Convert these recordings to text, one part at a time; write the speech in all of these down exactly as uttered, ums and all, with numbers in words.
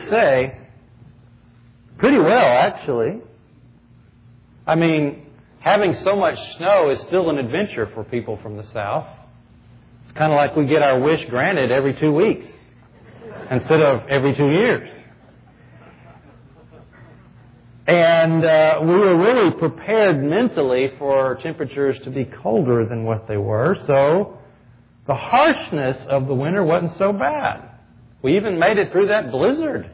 say, pretty well, actually. I mean, having so much snow is still an adventure for people from the South. It's kind of like we get our wish granted every two weeks instead of every two years. And uh, we were really prepared mentally for temperatures to be colder than what they were. So the harshness of the winter wasn't so bad. We even made it through that blizzard.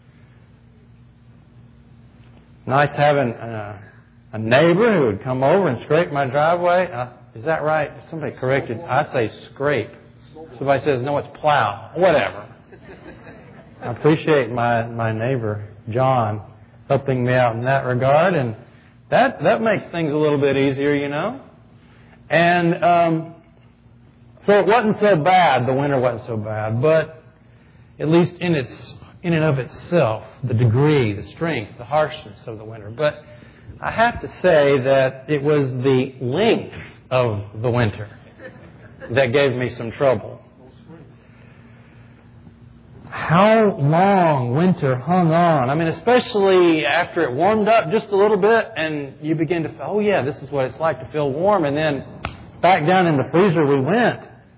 Nice having uh, a neighbor who would come over and scrape my driveway. Uh, is that right? Somebody corrected. I say scrape. Somebody says, no, it's plow. Whatever. I appreciate my, my neighbor, John, helping me out in that regard. And that, that makes things a little bit easier, you know. And um, so it wasn't so bad. The winter wasn't so bad. But at least in its in and of itself, the degree, the strength, the harshness of the winter. But I have to say that it was the length of the winter that gave me some trouble. How long winter hung on. I mean, especially after it warmed up just a little bit and you begin to feel, oh yeah, this is what it's like to feel warm. And then back down in the freezer we went.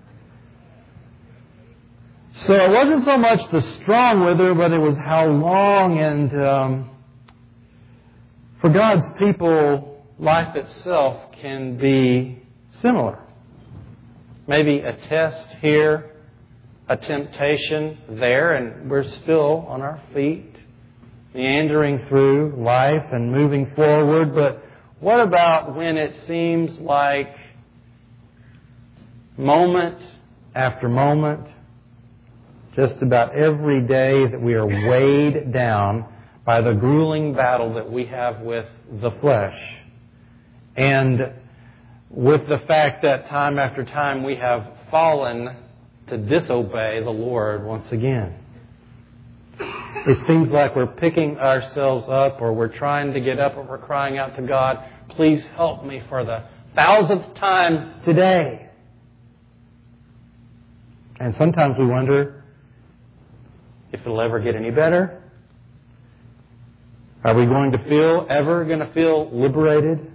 So it wasn't so much the strong weather, but it was how long. And um, for God's people, life itself can be similar. Maybe a test here, a temptation there, and we're still on our feet, meandering through life and moving forward. But what about when it seems like moment after moment, just about every day, that we are weighed down by the grueling battle that we have with the flesh, and with the fact that time after time we have fallen to disobey the Lord once again. It seems like we're picking ourselves up, or we're trying to get up, or we're crying out to God, please help me for the thousandth time today. And sometimes we wonder if it'll ever get any better. Are we going to feel, ever going to feel liberated?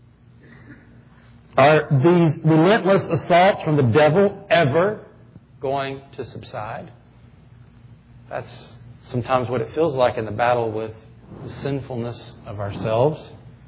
Are these relentless assaults from the devil ever going to subside? That's sometimes what it feels like in the battle with the sinfulness of ourselves.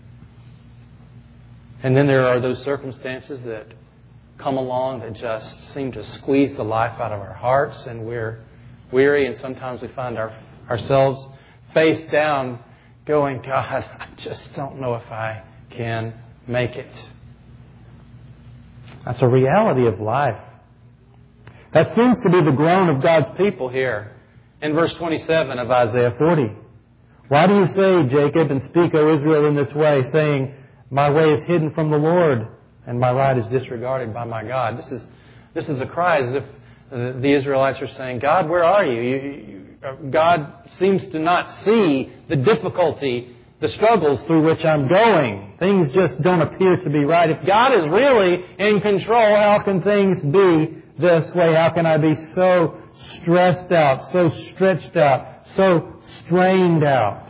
And then there are those circumstances that come along that just seem to squeeze the life out of our hearts, and we're weary, and sometimes we find our, ourselves face down going, God, I just don't know if I can make it. That's a reality of life. That seems to be the groan of God's people here in verse twenty-seven of Isaiah forty. Why do you say, Jacob, and speak, O Israel, in this way, saying, my way is hidden from the Lord, and my right is disregarded by my God? This is this is a cry as if the Israelites are saying, God, where are you? you, you God seems to not see the difficulty, the struggles through which I'm going. Things just don't appear to be right. If God is really in control, how can things be this way? How can I be so stressed out, so stretched out, so strained out?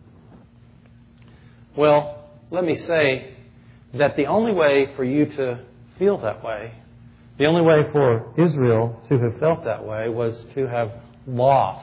Well, let me say that the only way for you to feel that way, the only way for Israel to have felt that way, was to have lost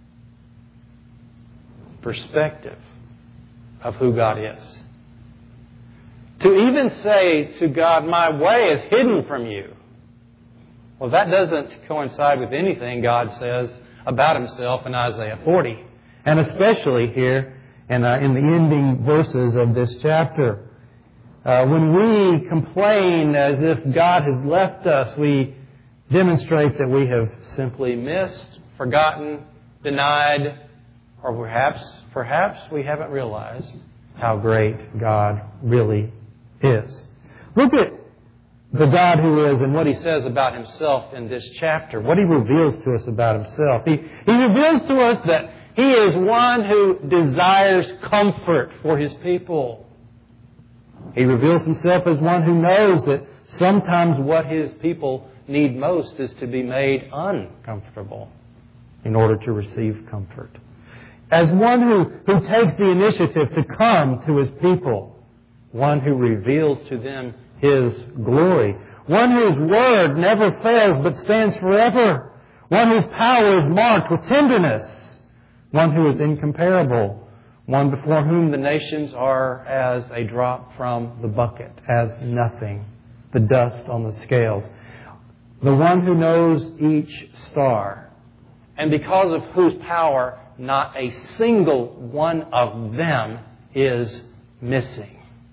perspective of who God is. To even say to God, my way is hidden from you. Well, that doesn't coincide with anything God says about Himself in Isaiah forty. And especially here in, uh, in the ending verses of this chapter. Uh, when we complain as if God has left us, we demonstrate that we have simply missed, forgotten, denied, or perhaps, perhaps we haven't realized how great God really is. Look at the God who is and what He says about Himself in this chapter, what He reveals to us about Himself. He, he reveals to us that He is one who desires comfort for His people. He reveals Himself as one who knows that sometimes what His people need most is to be made uncomfortable in order to receive comfort. as one who, who takes the initiative to come to His people, one who reveals to them His glory, one whose word never fails but stands forever, one whose power is marked with tenderness, one who is incomparable, one before whom the nations are as a drop from the bucket, as nothing, the dust on the scales, the one who knows each star, and because of whose power not a single one of them is missing.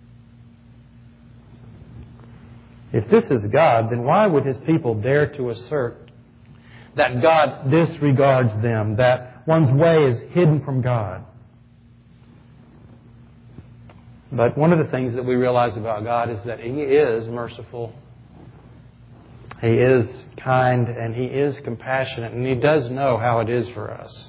If this is God, then why would His people dare to assert that God disregards them, that one's way is hidden from God? But one of the things that we realize about God is that He is merciful. He is kind and He is compassionate, and He does know how it is for us.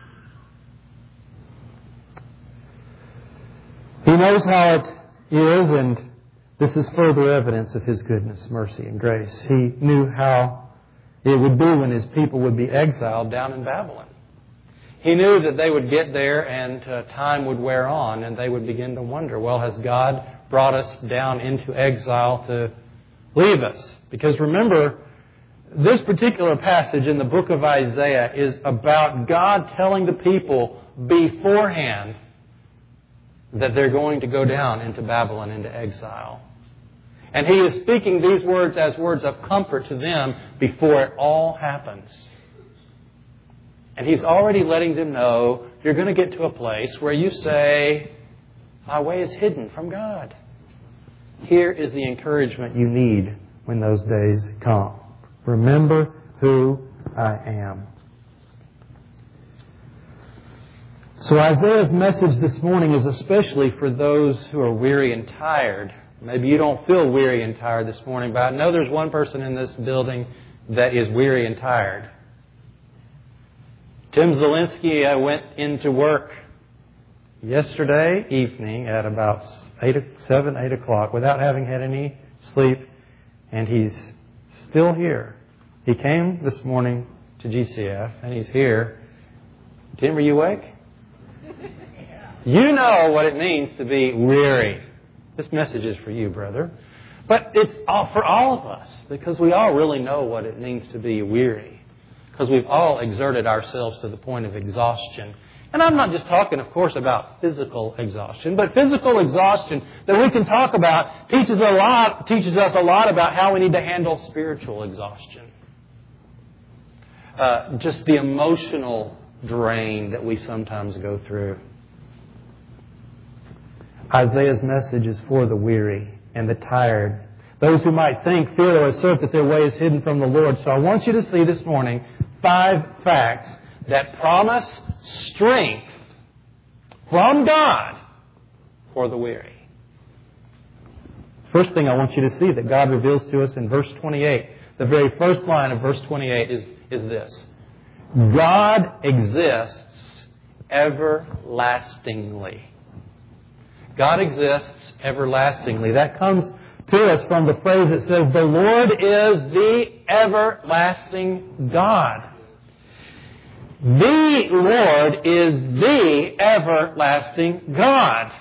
He knows how it is, and this is further evidence of His goodness, mercy, and grace. He knew how it would be when His people would be exiled down in Babylon. He knew that they would get there and uh, time would wear on and they would begin to wonder, well, has God brought us down into exile to leave us? Because remember, this particular passage in the book of Isaiah is about God telling the people beforehand that they're going to go down into Babylon, into exile. And He is speaking these words as words of comfort to them before it all happens. And He's already letting them know, you're going to get to a place where you say, my way is hidden from God. Here is the encouragement you need when those days come. Remember who I am. So Isaiah's message this morning is especially for those who are weary and tired. Maybe you don't feel weary and tired this morning, but I know there's one person in this building that is weary and tired. Tim Zielinski uh, went into work yesterday evening at about eight, seven, eight o'clock without having had any sleep, and he's still here. He came this morning to G C F, and he's here. Tim, are you awake? You know what it means to be weary. This message is for you, brother. But it's all for all of us, because we all really know what it means to be weary. Because we've all exerted ourselves to the point of exhaustion. And I'm not just talking, of course, about physical exhaustion, but physical exhaustion that we can talk about teaches a lot, teaches us a lot about how we need to handle spiritual exhaustion. Uh, just the emotional drain that we sometimes go through. Isaiah's message is for the weary and the tired. Those who might think, feel, or assert that their way is hidden from the Lord. So I want you to see this morning five facts that promise strength from God for the weary. First thing I want you to see that God reveals to us in verse twenty-eight. The very first line of verse twenty-eight is, is this. God exists everlastingly. God exists everlastingly. That comes to us from the phrase that says, the Lord is the everlasting God. The Lord is the everlasting God.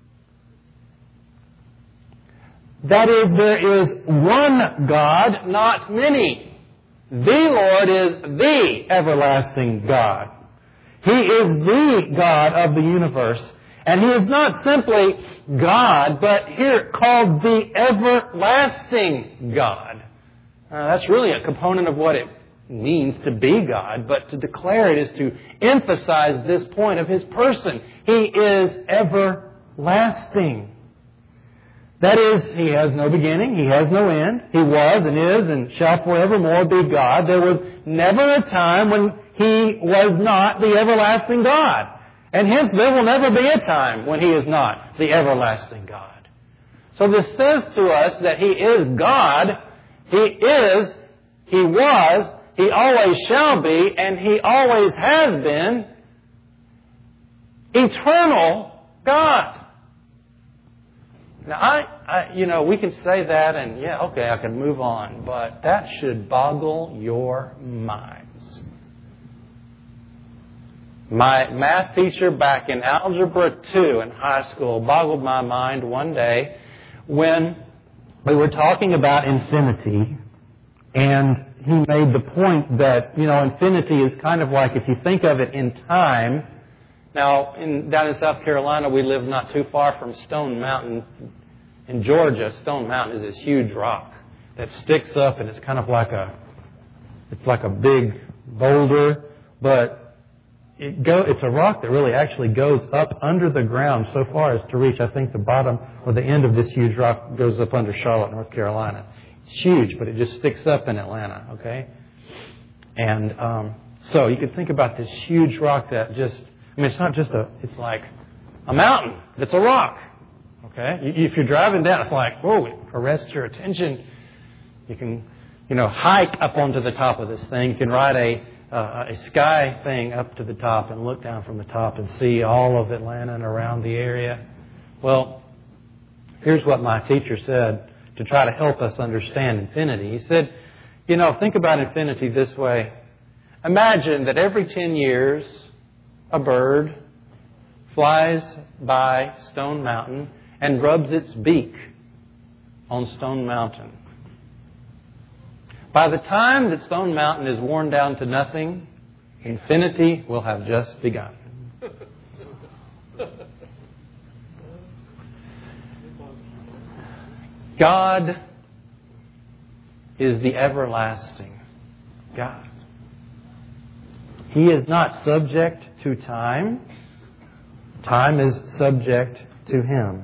That is, there is one God, not many. The Lord is the everlasting God. He is the God of the universe. And He is not simply God, but here called the everlasting God. Uh, that's really a component of what it means to be God, but to declare it is to emphasize this point of His person. He is everlasting. That is, He has no beginning, He has no end. He was and is and shall forevermore be God. There was never a time when He was not the everlasting God. And hence there will never be a time when He is not the everlasting God. So this says to us that He is God. He is, He was, He always shall be, and He always has been eternal God. Now, I, I, you know, we can say that and, yeah, okay, I can move on, but that should boggle your minds. My math teacher back in Algebra two in high school boggled my mind one day when we were talking about infinity, and he made the point that, you know, infinity is kind of like, if you think of it in time. Now, in, down in South Carolina, we live not too far from Stone Mountain. In Georgia, Stone Mountain is this huge rock that sticks up, and it's kind of like a, it's like a big boulder, but It go, it's a rock that really actually goes up under the ground so far as to reach, I think, the bottom or the end of this huge rock goes up under Charlotte, North Carolina. It's huge, but it just sticks up in Atlanta, okay? And um, so you could think about this huge rock that just, I mean, it's not just a, it's like a mountain. It's a rock, okay? You, if you're driving down, it's like, whoa, it arrests your attention. You can, you know, hike up onto the top of this thing. You can ride a Uh, a sky thing up to the top and look down from the top and see all of Atlanta and around the area. Well, here's what my teacher said to try to help us understand infinity. He said, you know, think about infinity this way. Imagine that every ten years, a bird flies by Stone Mountain and rubs its beak on Stone Mountain. By the time that Stone Mountain is worn down to nothing, infinity will have just begun. God is the everlasting God. He is not subject to time. Time is subject to Him.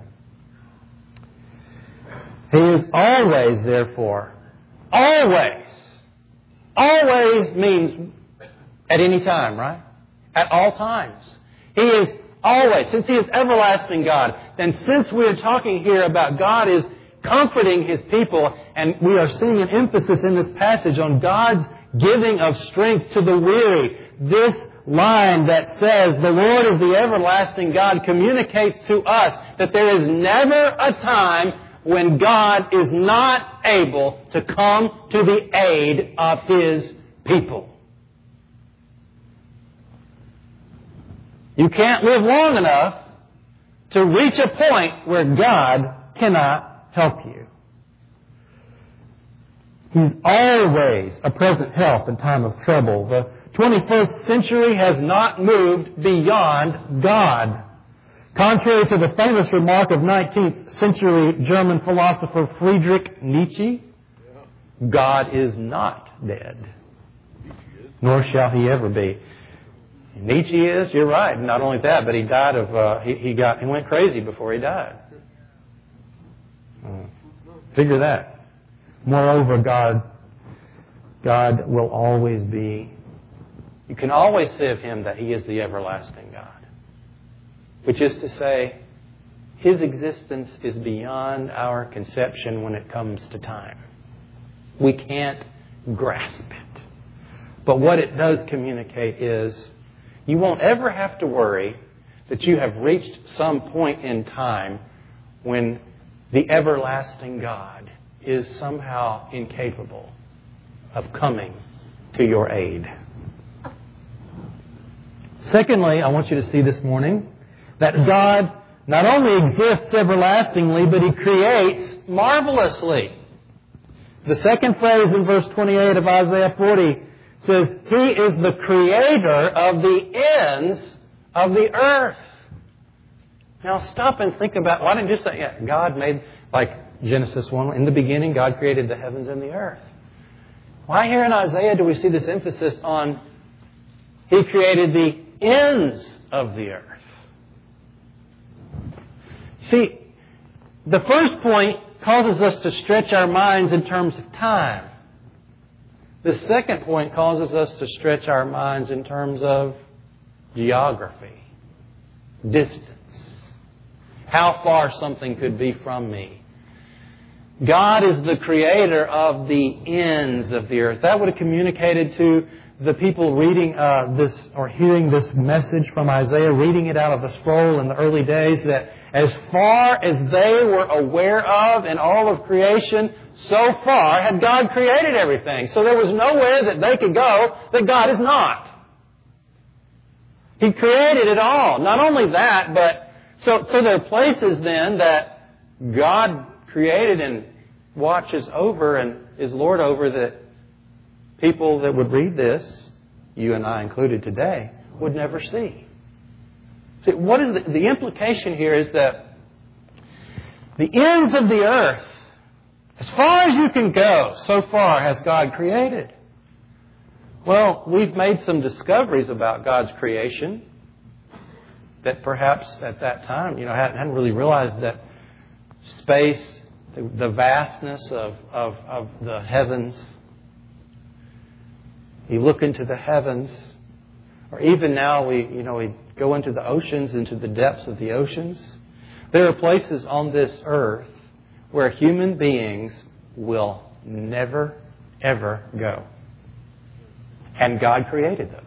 He is always, therefore, always. Always means at any time, right? At all times. He is always. Since He is everlasting God, then since we are talking here about God is comforting His people, and we are seeing an emphasis in this passage on God's giving of strength to the weary, this line that says the Lord is the everlasting God communicates to us that there is never a time when God is not able to come to the aid of His people. You can't live long enough to reach a point where God cannot help you. He's always a present help in time of trouble. The twenty-first century has not moved beyond God. Contrary to the famous remark of nineteenth century German philosopher Friedrich Nietzsche, God is not dead, nor shall He ever be. Nietzsche is, you're right. Not only that, but he died of, uh, he, he got, he went crazy before he died. Uh, figure that. Moreover, God, God will always be, you can always say of Him that He is the everlasting God. Which is to say, His existence is beyond our conception when it comes to time. We can't grasp it. But what it does communicate is, you won't ever have to worry that you have reached some point in time when the everlasting God is somehow incapable of coming to your aid. Secondly, I want you to see this morning that God not only exists everlastingly, but He creates marvelously. The second phrase in verse twenty-eight of Isaiah forty says, He is the creator of the ends of the earth. Now stop and think about, why didn't you say, yeah, God made, like Genesis one, in the beginning God created the heavens and the earth. Why here in Isaiah do we see this emphasis on He created the ends of the earth? See, the first point causes us to stretch our minds in terms of time. The second point causes us to stretch our minds in terms of geography, distance, how far something could be from me. God is the creator of the ends of the earth. That would have communicated to the people reading uh, this or hearing this message from Isaiah, reading it out of the scroll in the early days, that as far as they were aware of in all of creation, so far had God created everything. So there was nowhere that they could go that God is not. He created it all. Not only that, but so, so there are places then that God created and watches over and is Lord over that people that would read this, you and I included today, would never see. See, what is the, the implication here is that the ends of the earth, as far as you can go, so far has God created. Well, we've made some discoveries about God's creation that perhaps at that time, you know, hadn't, hadn't really realized that space, the, the vastness of, of, of the heavens. You look into the heavens, or even now we, you know, we go into the oceans, into the depths of the oceans. There are places on this earth where human beings will never, ever go. And God created those.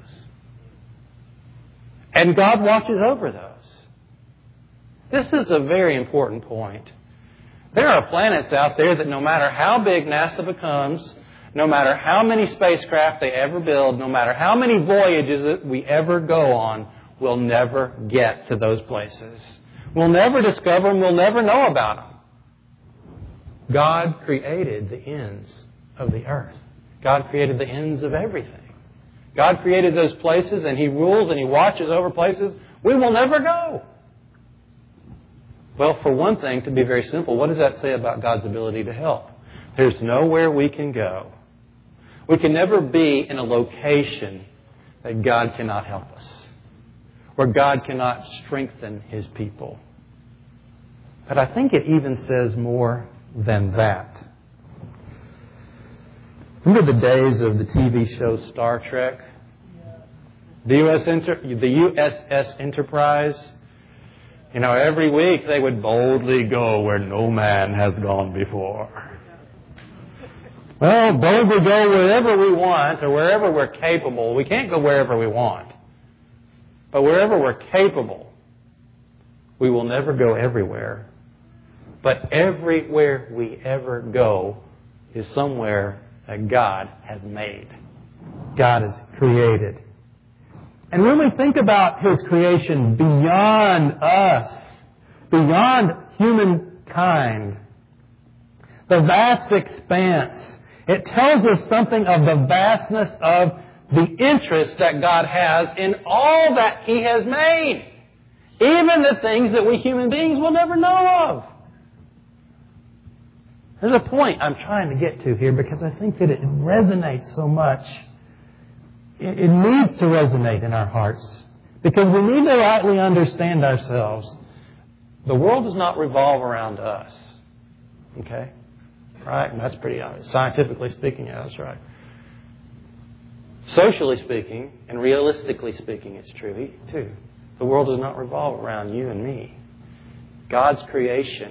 And God watches over those. This is a very important point. There are planets out there that no matter how big NASA becomes, no matter how many spacecraft they ever build, no matter how many voyages that we ever go on, we'll never get to those places. We'll never discover them. We'll never know about them. God created the ends of the earth. God created the ends of everything. God created those places and He rules and He watches over places we will never go. Well, for one thing, to be very simple, what does that say about God's ability to help? There's nowhere we can go. We can never be in a location that God cannot help us, where God cannot strengthen His people. But I think it even says more than that. Remember the days of the T V show Star Trek? The U S Inter- the U S S Enterprise? You know, every week they would boldly go where no man has gone before. Well, boldly go wherever we want or wherever we're capable. We can't go wherever we want. But wherever we're capable, we will never go everywhere. But everywhere we ever go is somewhere that God has made. God has created. And when we think about His creation beyond us, beyond humankind, the vast expanse, it tells us something of the vastness of the interest that God has in all that He has made. Even the things that we human beings will never know of. There's a point I'm trying to get to here because I think that it resonates so much. It, it needs to resonate in our hearts because we need to rightly understand ourselves. The world does not revolve around us. Okay? Right? And that's pretty obvious. Scientifically speaking, yeah, that's right. Socially speaking and realistically speaking, it's true too. The world does not revolve around you and me. God's creation.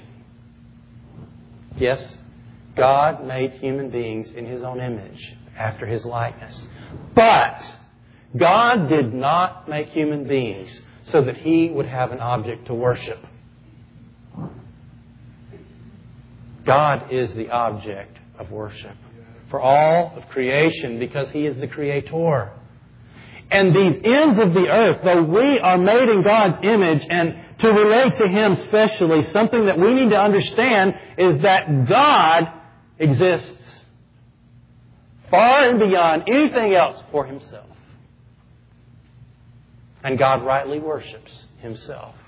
Yes, God made human beings in His own image, after His likeness. But God did not make human beings so that He would have an object to worship. God is the object of worship for all of creation because He is the Creator. And these ends of the earth, though we are made in God's image, and to relate to Him specially, something that we need to understand is that God exists far and beyond anything else for Himself. And God rightly worships Himself.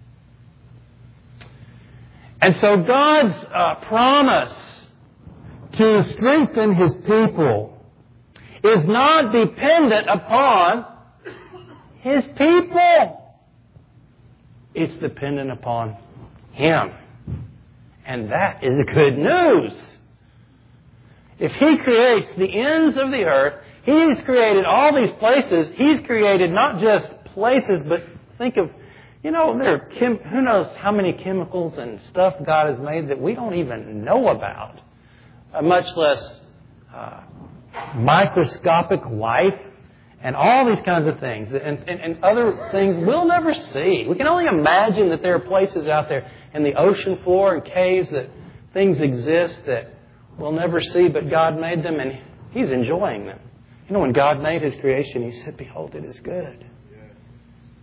And so God's uh, promise to strengthen His people is not dependent upon His people. It's dependent upon Him. And that is good news. If He creates the ends of the earth, He's created all these places. He's created not just places, but think of, you know, there are chem- who knows how many chemicals and stuff God has made that we don't even know about, uh, much less uh, microscopic life and all these kinds of things and, and, and other things we'll never see. We can only imagine that there are places out there in the ocean floor and caves that things exist that we'll never see, but God made them and He's enjoying them. You know, when God made His creation, He said, "Behold, it is good."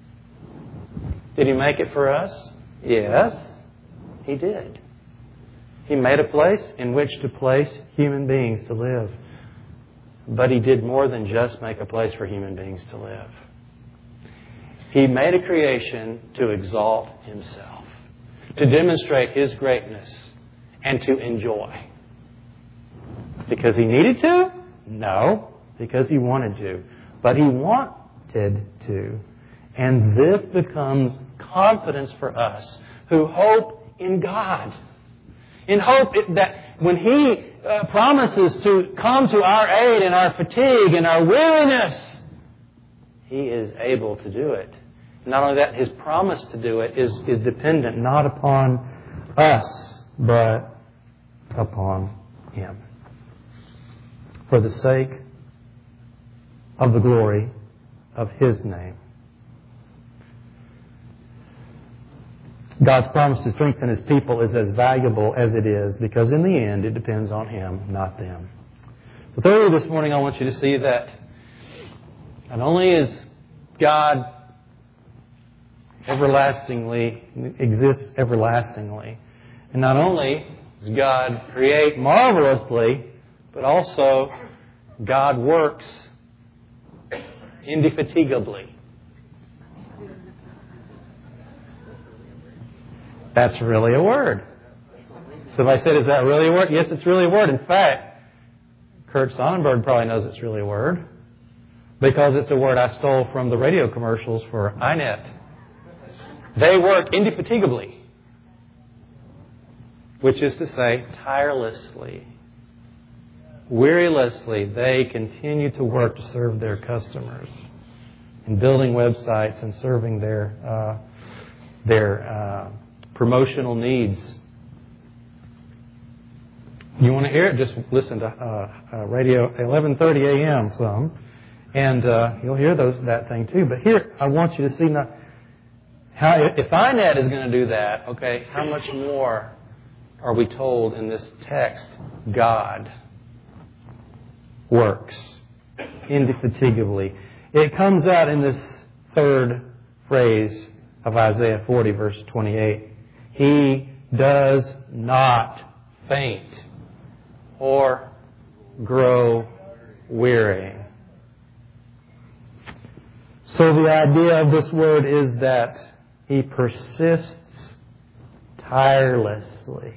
Did He make it for us? Yes, He did. He made a place in which to place human beings to live. But He did more than just make a place for human beings to live. He made a creation to exalt Himself, to demonstrate His greatness, and to enjoy. Because He needed to? No, because He wanted to. But He wanted to. And this becomes confidence for us who hope in God. In hope that when He uh, promises to come to our aid in our fatigue and our weariness, He is able to do it. Not only that, His promise to do it is, is dependent not upon us, but upon Him. For the sake of the glory of His name. God's promise to strengthen His people is as valuable as it is, because in the end it depends on Him, not them. So thirdly, this morning I want you to see that not only is God everlastingly, exists everlastingly, and not only does God create marvelously, but also God works indefatigably. That's really a word. So if I said, is that really a word? Yes, it's really a word. In fact, Kurt Sonnenberg probably knows it's really a word, because it's a word I stole from the radio commercials for I net. They work indefatigably, which is to say, tirelessly, wearilessly. They continue to work to serve their customers in building websites and serving their uh, their uh, promotional needs. You want to hear it? Just listen to uh, uh, radio eleven thirty a.m. some, and uh, you'll hear those that thing too. But here, I want you to see now how if I net is going to do that, okay, how much more are we told in this text? God works indefatigably. It comes out in this third phrase of Isaiah forty, verse twenty-eight. He does not faint or grow weary. So the idea of this word is that He persists tirelessly.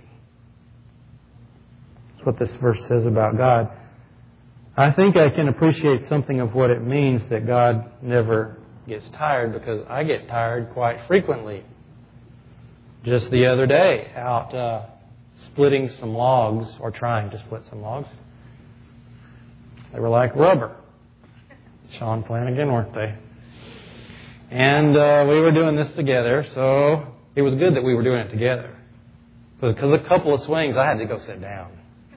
That's what this verse says about God. I think I can appreciate something of what it means that God never gets tired, because I get tired quite frequently. Just the other day, out uh, splitting some logs, or trying to split some logs. They were like rubber. Sean Flanagan, weren't they? And uh, we were doing this together, so it was good that we were doing it together. Because a couple of swings, I had to go sit down.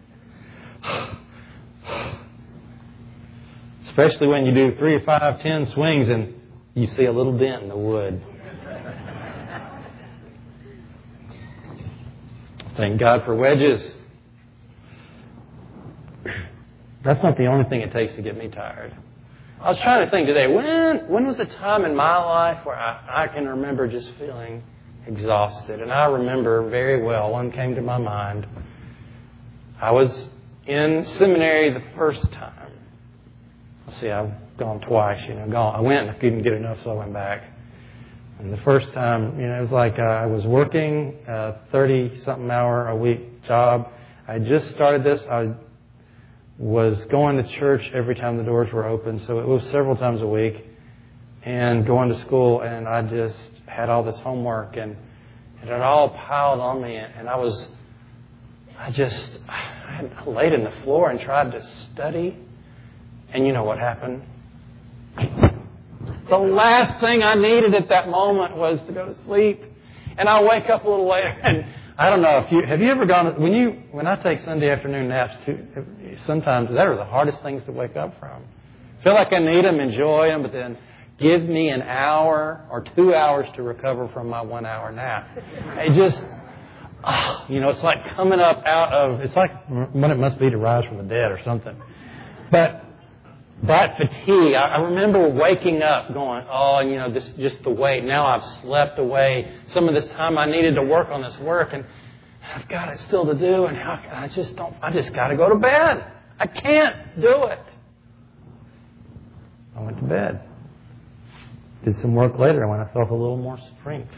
Especially when you do three, five, ten swings and you see a little dent in the wood. Thank God for wedges. That's not the only thing it takes to get me tired. I was trying to think today, when when was the time in my life where I, I can remember just feeling exhausted? And I remember very well, one came to my mind. I was in seminary the first time. Let's see, I've gone twice, you know, gone. I went and I couldn't get enough, so I went back. And the first time, you know, it was like uh, I was working a thirty-something hour a week job. I had just started this. I was going to church every time the doors were open, so it was several times a week, and going to school, and I just had all this homework, and it had all piled on me, and I was, I just, I laid on the floor and tried to study, and you know what happened? The last thing I needed at that moment was to go to sleep. And I'll wake up a little later. And I don't know if you, have you ever gone, when you, when I take Sunday afternoon naps too, sometimes that are the hardest things to wake up from. I feel like I need them, enjoy them, but then give me an hour or two hours to recover from my one hour nap. It just, oh, you know, it's like coming up out of, it's like when it must be to rise from the dead or something. But that fatigue, I, I remember waking up going, oh, you know, this just the weight. Now I've slept away some of this time I needed to work on this work, and I've got it still to do, and how, I just don't, I just got to go to bed. I can't do it. I went to bed. Did some work later when I felt a little more strength.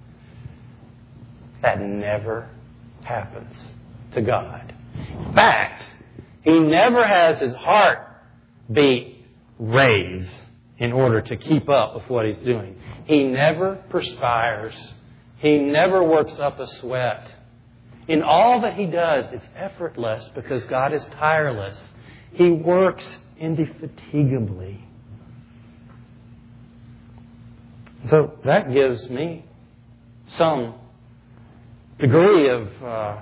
That never happens to God. In fact, He never has His heart beat raised in order to keep up with what He's doing. He never perspires. He never works up a sweat. In all that He does, it's effortless because God is tireless. He works indefatigably. So that gives me some degree of uh,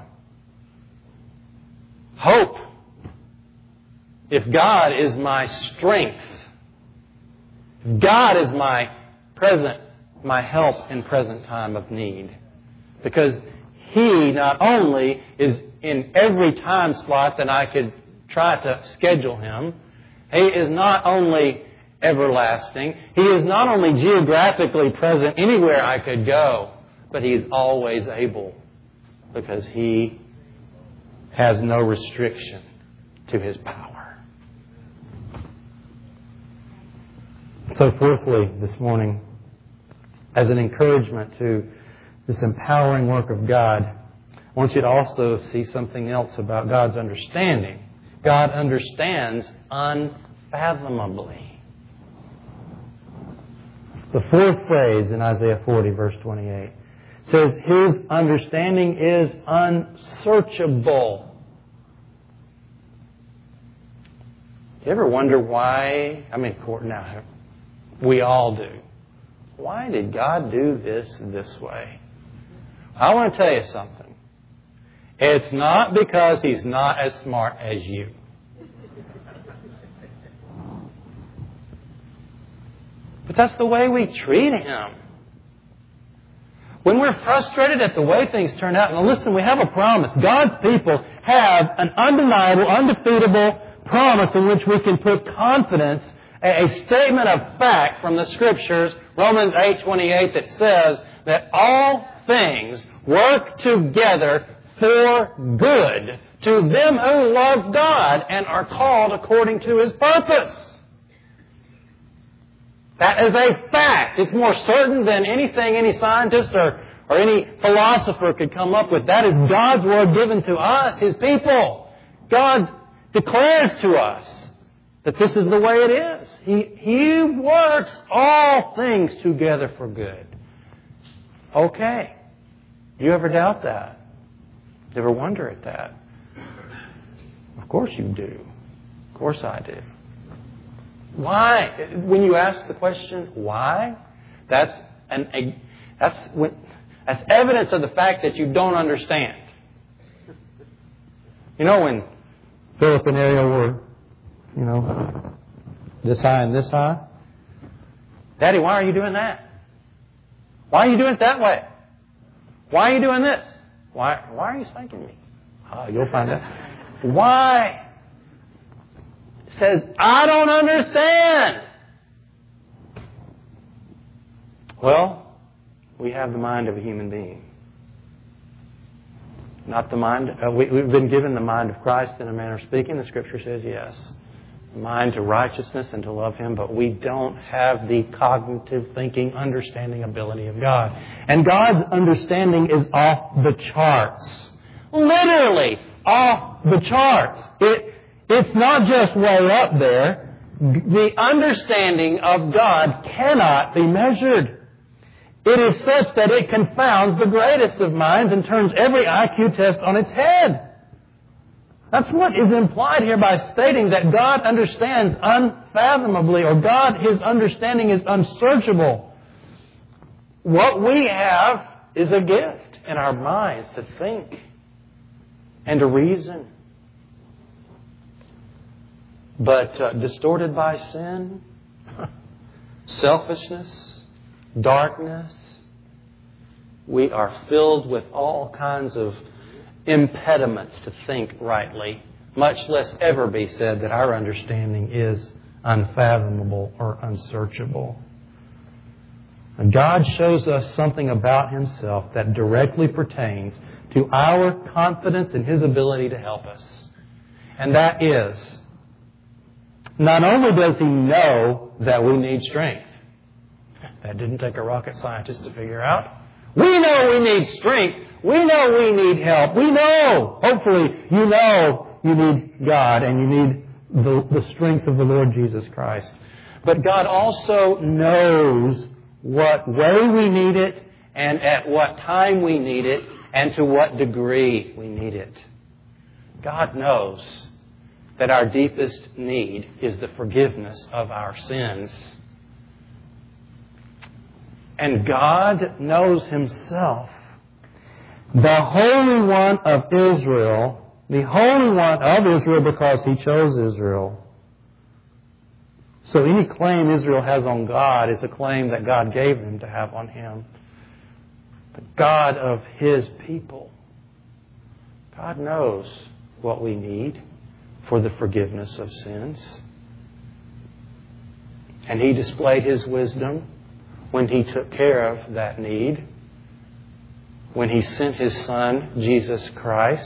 hope. If God is my strength, if God is my present, my help in present time of need, because He not only is in every time slot that I could try to schedule Him, He is not only everlasting, He is not only geographically present anywhere I could go, but He is always able, because He has no restriction to His power. So fourthly, this morning, as an encouragement to this empowering work of God, I want you to also see something else about God's understanding. God understands unfathomably. The fourth phrase in Isaiah forty, verse twenty-eight, says, His understanding is unsearchable. You ever wonder why? I mean, now, we all do. Why did God do this this way? I want to tell you something. It's not because He's not as smart as you. But that's the way we treat Him. When we're frustrated at the way things turn out, now listen, we have a promise. God's people have an undeniable, undefeatable promise in which we can put confidence, a statement of fact from the Scriptures, Romans eight twenty-eight, that says that all things work together for good to them who love God and are called according to His purpose. That is a fact. It's more certain than anything any scientist or, or any philosopher could come up with. That is God's word given to us, His people. God declares to us that this is the way it is. He, he works all things together for good. Okay. Do you ever doubt that? Do you ever wonder at that? Of course you do. Of course I do. Why? When you ask the question, why? That's an a, that's when, that's evidence of the fact that you don't understand. You know, when Philip and Ariel were, you know, this high and this high. Daddy, why are you doing that? Why are you doing it that way? Why are you doing this? Why, why are you spanking me? Oh, you'll find out. Why? It says, I don't understand. Well, we have the mind of a human being. Not the mind, uh, we, we've been given the mind of Christ in a manner of speaking. The Scripture says yes. The mind to righteousness and to love Him, but we don't have the cognitive thinking, understanding ability of God. And God's understanding is off the charts. Literally off the charts. It, it's not just way up there. The understanding of God cannot be measured. It is such that it confounds the greatest of minds and turns every I Q test on its head. That's what is implied here by stating that God understands unfathomably, or God, His understanding is unsearchable. What we have is a gift in our minds to think and to reason. But uh, distorted by sin, selfishness, darkness, we are filled with all kinds of impediments to think rightly, much less ever be said that our understanding is unfathomable, or unsearchable. And God shows us something about Himself that directly pertains to our confidence in His ability to help us. And that is, not only does He know that we need strength. That didn't take a rocket scientist to figure out. We know we need strength. We know we need help. We know, hopefully, you know you need God and you need the, the strength of the Lord Jesus Christ. But God also knows what way we need it and at what time we need it and to what degree we need it. God knows that our deepest need is the forgiveness of our sins. And God knows Himself, the Holy One of Israel, the Holy One of Israel because He chose Israel. So any claim Israel has on God is a claim that God gave them to have on Him. The God of His people. God knows what we need for the forgiveness of sins. And He displayed His wisdom when He took care of that need, when He sent His Son, Jesus Christ,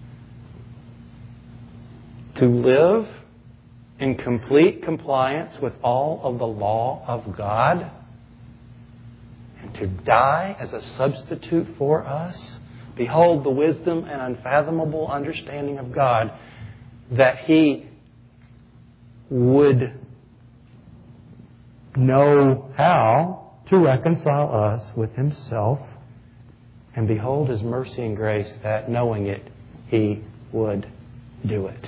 to live in complete compliance with all of the law of God and to die as a substitute for us. Behold the wisdom and unfathomable understanding of God, that He would know how to reconcile us with Himself, and behold His mercy and grace that, knowing it, He would do it.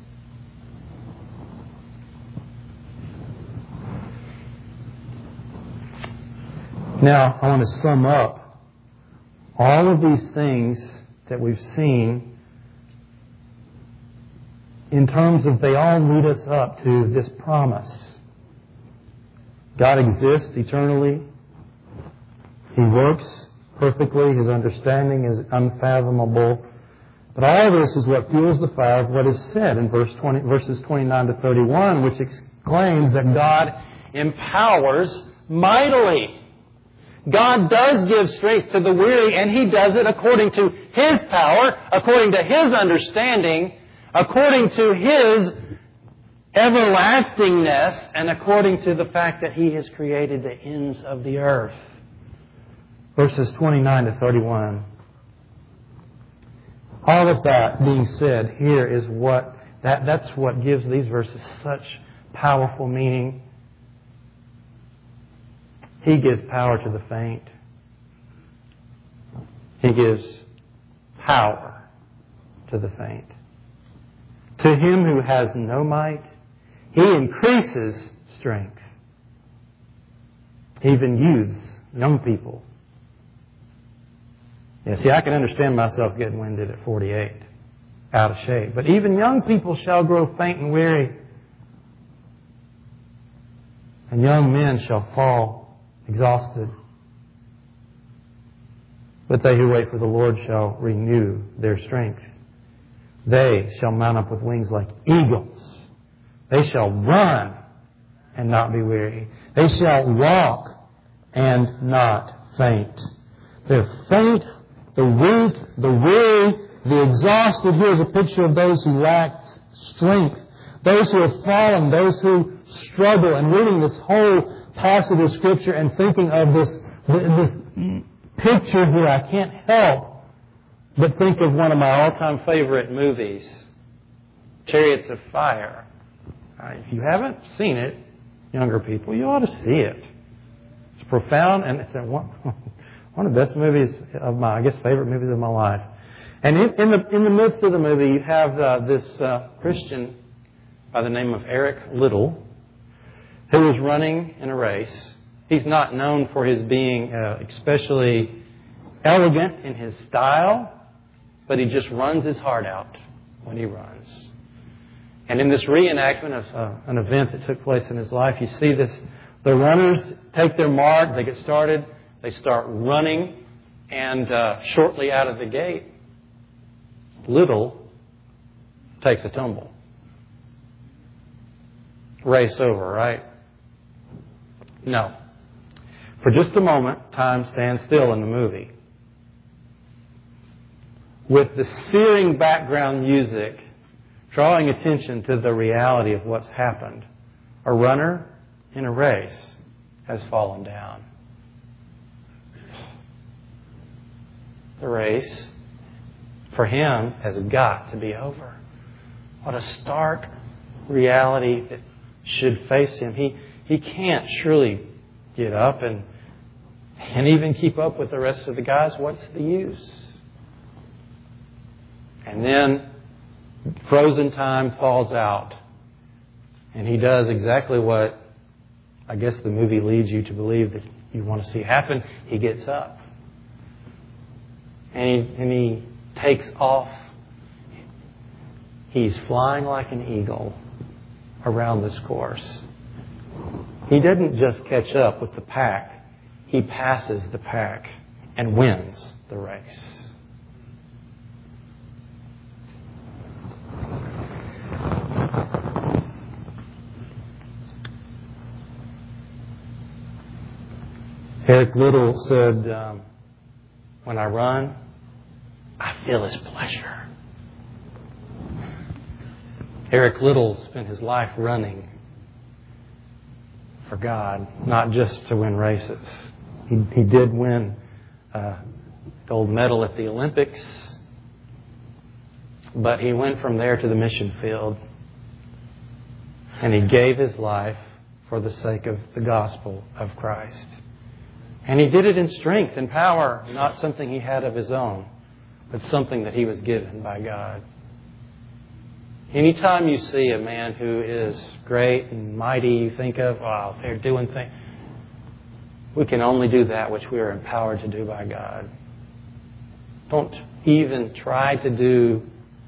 Now, I want to sum up all of these things that we've seen in terms of they all lead us up to this promise. God exists eternally. He works perfectly. His understanding is unfathomable. But all of this is what fuels the fire of what is said in verse twenty, verses twenty-nine to thirty-one, which exclaims that God empowers mightily. God does give strength to the weary, and He does it according to His power, according to His understanding, according to His everlastingness, and according to the fact that He has created the ends of the earth. Verses twenty-nine to thirty-one. All of that being said, here is what, that, that's what gives these verses such powerful meaning. He gives power to the faint. He gives power to the faint. To him who has no might, He increases strength. Even youths, young people. Yeah, see, I can understand myself getting winded at forty-eight, out of shape. But even young people shall grow faint and weary, and young men shall fall exhausted. But they who wait for the Lord shall renew their strength. They shall mount up with wings like eagles. They shall run and not be weary. They shall walk and not faint. They're faint, the weak, the weary, the exhausted. Here's a picture of those who lack strength. Those who have fallen, those who struggle. And reading this whole passage of Scripture and thinking of this, this picture here, I can't help but think of one of my all-time favorite movies, Chariots of Fire. Uh, if you haven't seen it, younger people, you ought to see it. It's profound, and it's one, one of the best movies of my, I guess, favorite movies of my life. And in, in the in the midst of the movie, you have uh, this uh, Christian by the name of Eric Liddell, who is running in a race. He's not known for his being uh, especially elegant in his style, but he just runs his heart out when he runs. And in this reenactment of uh, an event that took place in his life, you see this, the runners take their mark, they get started, they start running, and uh, shortly out of the gate, Liddell takes a tumble. race over, right? No. For just a moment, time stands still in the movie. With the searing background music drawing attention to the reality of what's happened, a runner in a race has fallen down. The race, for him, has got to be over. What a stark reality that should face him. He he can't surely get up and, and even keep up with the rest of the guys. What's the use? And then frozen time falls out. And he does exactly what I guess the movie leads you to believe that you want to see happen. He gets up. And he, and he takes off. He's flying like an eagle around this course. He didn't just catch up with the pack. He passes the pack and wins the race. Eric Liddell said, um, when I run, I feel His pleasure. Eric Liddell spent his life running for God, not just to win races. He, he did win a gold medal at the Olympics, but he went from there to the mission field, and he gave his life for the sake of the gospel of Christ. And he did it in strength and power, not something he had of his own, but something that he was given by God. Anytime you see a man who is great and mighty, you think of, wow, they're doing things. We can only do that which we are empowered to do by God. Don't even try to do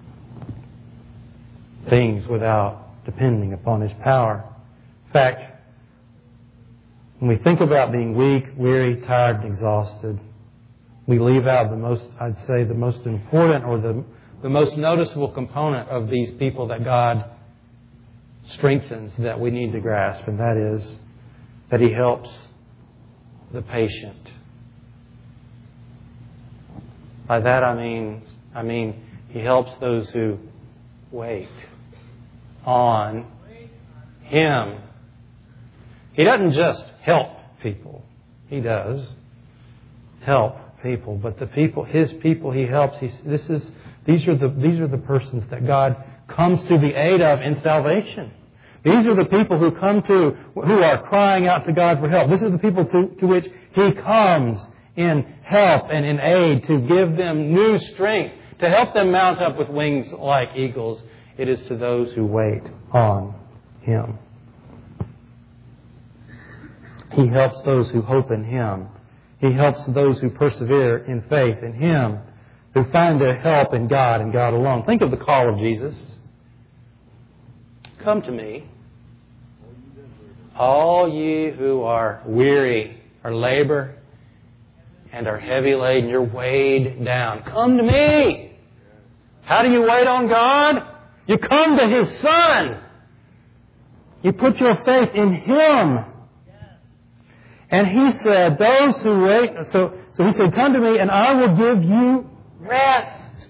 things without depending upon His power. In fact, when we think about being weak, weary, tired, and exhausted, we leave out the most, I'd say, the most important or the, the most noticeable component of these people that God strengthens that we need to grasp, and that is that He helps the patient. By that I mean, I mean He helps those who wait on Him. He doesn't just help people. He does help people, but the people, His people, He helps. He, this is these are the these are the persons that God comes to the aid of in salvation. These are the people who come to who are crying out to God for help. This is the people to, to which He comes in help and in aid to give them new strength, to help them mount up with wings like eagles. It is to those who wait on Him. He helps those who hope in Him. He helps those who persevere in faith in Him, who find their help in God and God alone. Think of the call of Jesus. Come to me, all ye who are weary, or labor, and are heavy laden, you're weighed down. Come to me. How do you wait on God? You come to His Son. You put your faith in Him. And He said, those who wait, so, so He said, come to me and I will give you rest.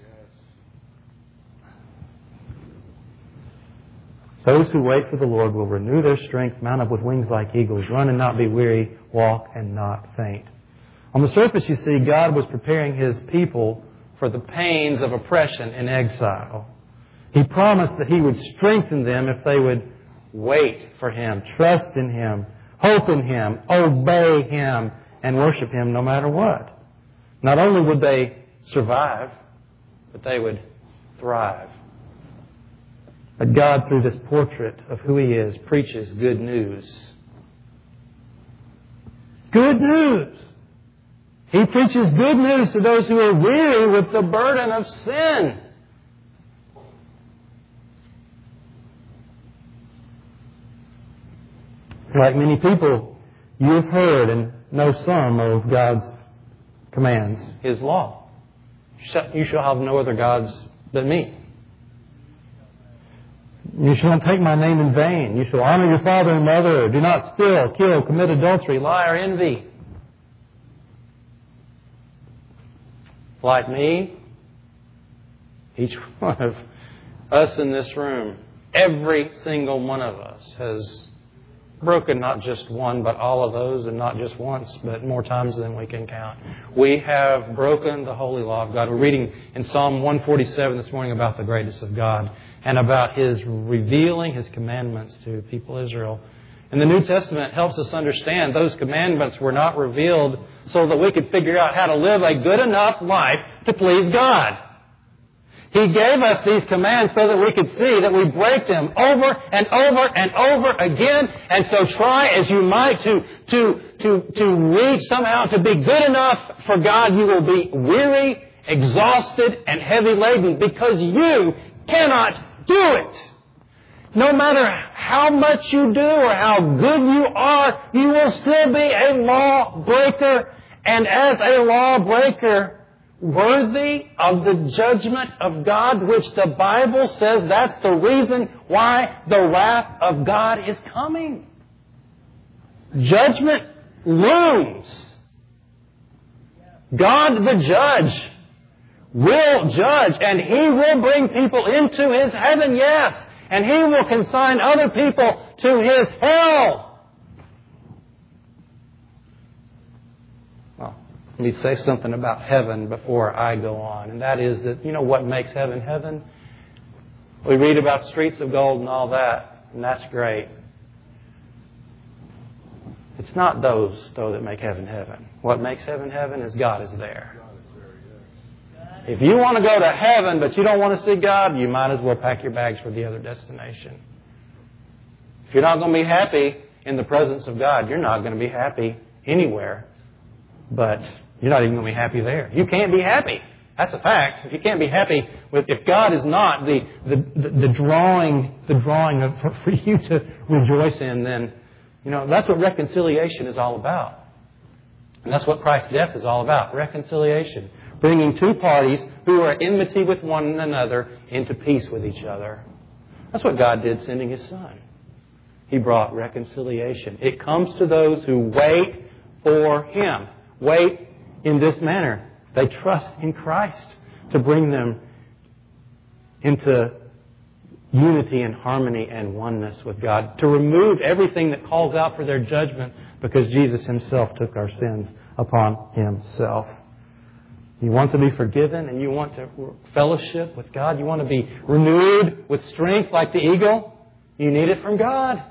Those who wait for the Lord will renew their strength, mount up with wings like eagles, run and not be weary, walk and not faint. On the surface, you see, God was preparing His people for the pains of oppression in exile. He promised that He would strengthen them if they would wait for Him, trust in Him, hope in Him, obey Him, and worship Him no matter what. Not only would they survive, but they would thrive. But God, through this portrait of who He is, preaches good news. Good news! He preaches good news to those who are weary with the burden of sin. Like many people, you've heard and know some of God's commands, His law. You shall have no other gods but me. You shall not take my name in vain. You shall honor your father and mother. Do not steal, kill, commit adultery, lie, or envy. Like me, each one of us in this room, every single one of us has broken not just one, but all of those, and not just once, but more times than we can count. We have broken the holy law of God. We're reading in Psalm one forty-seven this morning about the greatness of God and about His revealing His commandments to people of Israel. And the New Testament helps us understand those commandments were not revealed so that we could figure out how to live a good enough life to please God. He gave us these commands so that we could see that we break them over and over and over again. And so try as you might to, to, to, to reach somehow to be good enough for God, you will be weary, exhausted, and heavy laden because you cannot do it. No matter how much you do or how good you are, you will still be a lawbreaker. And as a lawbreaker, worthy of the judgment of God, which the Bible says that's the reason why the wrath of God is coming. Judgment looms. God the judge will judge, and He will bring people into His heaven, yes, and He will consign other people to His hell. Let me say something about heaven before I go on. And that is that, you know what makes heaven heaven? We read about streets of gold and all that, and that's great. It's not those, though, that make heaven heaven. What makes heaven heaven is God is there. If you want to go to heaven, but you don't want to see God, you might as well pack your bags for the other destination. If you're not going to be happy in the presence of God, you're not going to be happy anywhere. But you're not even going to be happy there. You can't be happy. That's a fact. If you can't be happy with, if God is not the the, the, the drawing, the drawing of, for, for you to rejoice in, then, you know, that's what reconciliation is all about. And that's what Christ's death is all about. Reconciliation. Bringing two parties who are at enmity with one another into peace with each other. That's what God did sending His Son. He brought reconciliation. It comes to those who wait for Him. Wait in this manner. They trust in Christ to bring them into unity and harmony and oneness with God. To remove everything that calls out for their judgment because Jesus Himself took our sins upon Himself. You want to be forgiven and you want to fellowship with God. You want to be renewed with strength like the eagle. You need it from God.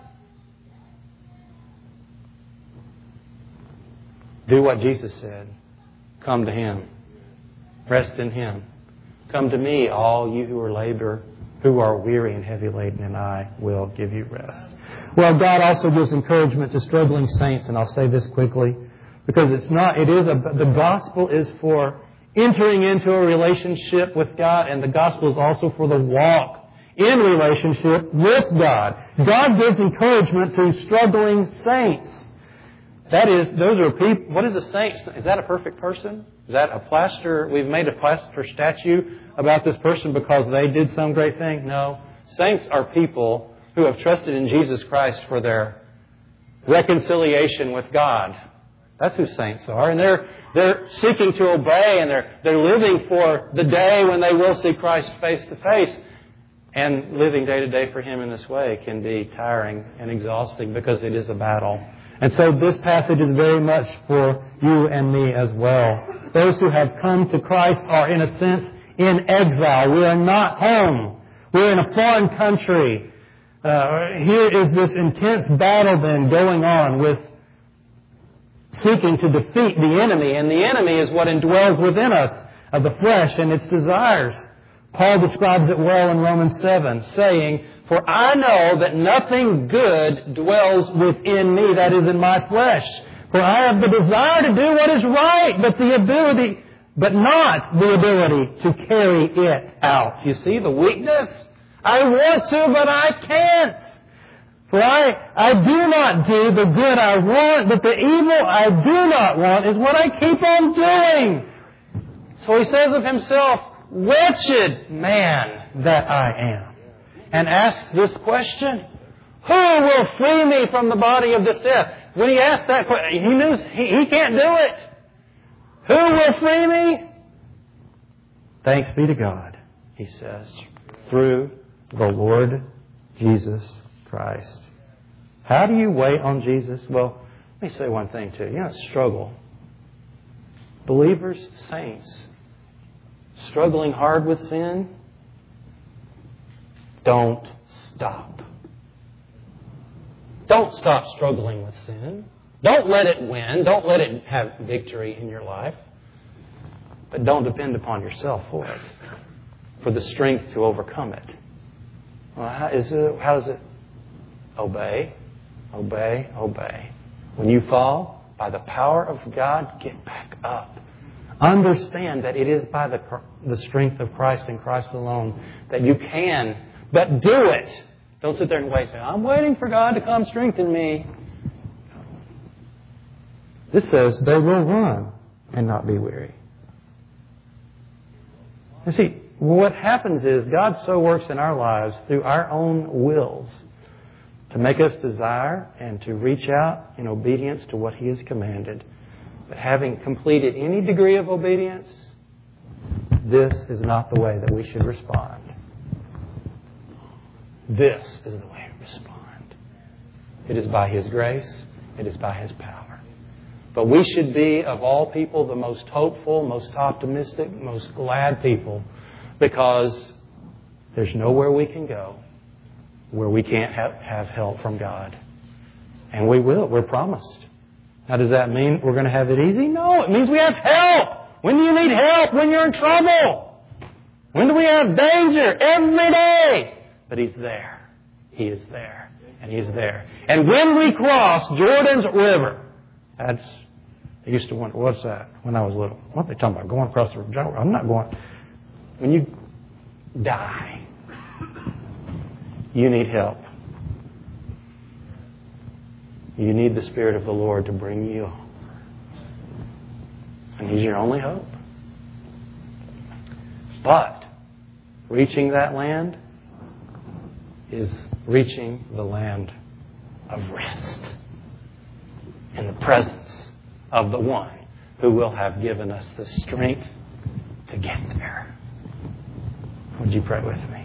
Do what Jesus said. Come to Him. Rest in Him. Come to me, all you who are labor, who are weary and heavy laden, and I will give you rest. Well, God also gives encouragement to struggling saints, and I'll say this quickly, because it's not, it is a, the gospel is for entering into a relationship with God, and the gospel is also for the walk in relationship with God. God gives encouragement to struggling saints. That is, those are people, what is a saint? Is that a perfect person? Is that a plaster? We've made a plaster statue about this person because they did some great thing? No. Saints are people who have trusted in Jesus Christ for their reconciliation with God. That's who saints are. And they're, they're seeking to obey, and they're, they're living for the day when they will see Christ face to face. And living day to day for Him in this way can be tiring and exhausting because it is a battle. And so this passage is very much for you and me as well. Those who have come to Christ are, in a sense, in exile. We are not home. We're in a foreign country. Uh, here is this intense battle then going on with seeking to defeat the enemy. And the enemy is what indwells within us, of the flesh and its desires. Paul describes it well in Romans seven, saying, "For I know that nothing good dwells within me, that is, in my flesh. For I have the desire to do what is right, but the ability, but not the ability to carry it out." You see the weakness? I want to, but I can't. For I, I do not do the good I want, but the evil I do not want is what I keep on doing. So he says of himself, "Wretched man that I am." and asks this question, who will free me from the body of this death? When he asked that question, he knew he, he can't do it. Who will free me? Thanks be to God, he says, through the Lord Jesus Christ. How do you wait on Jesus? Well, let me say one thing too. You know, struggle. Believers, saints, struggling hard with sin, don't stop. Don't stop struggling with sin. Don't let it win. Don't let it have victory in your life. But don't depend upon yourself for it, for the strength to overcome it. Well, how, is it, how does it? Obey, obey, obey. When you fall, by the power of God, get back up. Understand that it is by the, the strength of Christ and Christ alone that you can, but do it. Don't sit there and wait and say, I'm waiting for God to come strengthen me. This says they will run and not be weary. You see, what happens is God so works in our lives through our own wills to make us desire and to reach out in obedience to what He has commanded. But having completed any degree of obedience, this is not the way that we should respond. This is the way to respond. It is by His grace. It is by His power. But we should be, of all people, the most hopeful, most optimistic, most glad people, because there's nowhere we can go where we can't have, have help from God. And we will. We're promised. Now, does that mean we're going to have it easy? No, it means we have help. When do you need help? When you're in trouble. When do we have danger? Every day. But He's there. He is there. And He is there. And when we cross Jordan's River, that's, I used to wonder, what's that? When I was little. What are they talking about? Going across the river? I'm not going. When you die, you need help. You need the Spirit of the Lord to bring you. And He's your only hope. But reaching that land is reaching the land of rest in the presence of the One who will have given us the strength to get there. Would you pray with me?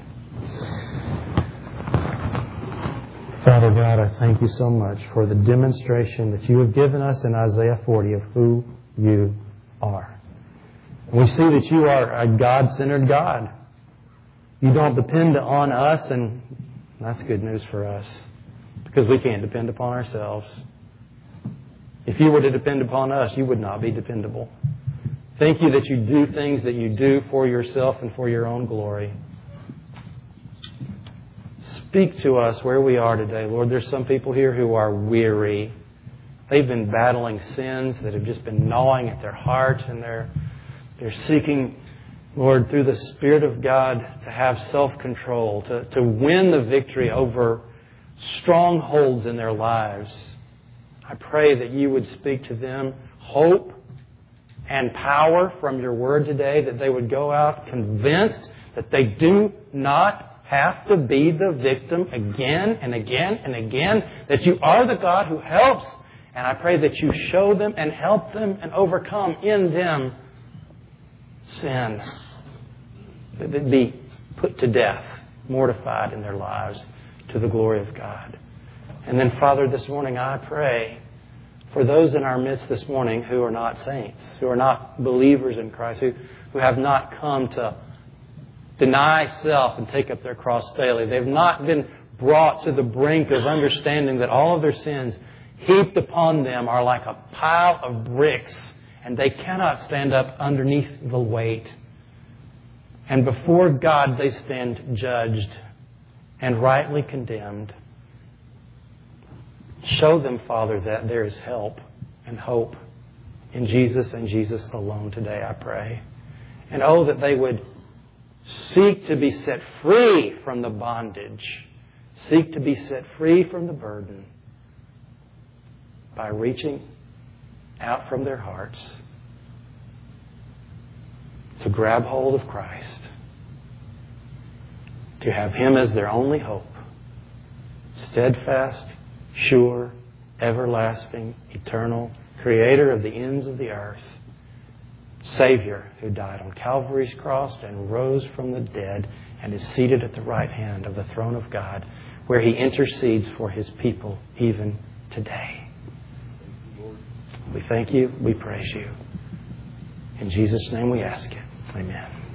Father God, I thank You so much for the demonstration that You have given us in Isaiah forty of who You are. And we see that You are a God-centered God. You don't depend on us, and that's good news for us because we can't depend upon ourselves. If You were to depend upon us, You would not be dependable. Thank You that You do things that You do for Yourself and for Your own glory. Speak to us where we are today. Lord, there's some people here who are weary. They've been battling sins that have just been gnawing at their heart, and they're, they're seeking, Lord, through the Spirit of God to have self-control, to, to win the victory over strongholds in their lives. I pray that You would speak to them hope and power from Your Word today, that they would go out convinced that they do not have to be the victim again and again and again, that You are the God who helps. And I pray that You show them and help them and overcome in them sin, that they be put to death, mortified in their lives to the glory of God. And then, Father, this morning I pray for those in our midst this morning who are not saints, who are not believers in Christ, who, who have not come to deny self and take up their cross daily. They've not been brought to the brink of understanding that all of their sins heaped upon them are like a pile of bricks, and they cannot stand up underneath the weight. And before God they stand judged and rightly condemned. Show them, Father, that there is help and hope in Jesus and Jesus alone today, I pray. And oh, that they would seek to be set free from the bondage. Seek to be set free from the burden by reaching out from their hearts to grab hold of Christ, to to have Him as their only hope. Steadfast, sure, everlasting, eternal, Creator of the ends of the earth, Savior who died on Calvary's cross and rose from the dead and is seated at the right hand of the throne of God, where He intercedes for His people even today. We thank You. We praise You. In Jesus' name we ask it. Amen.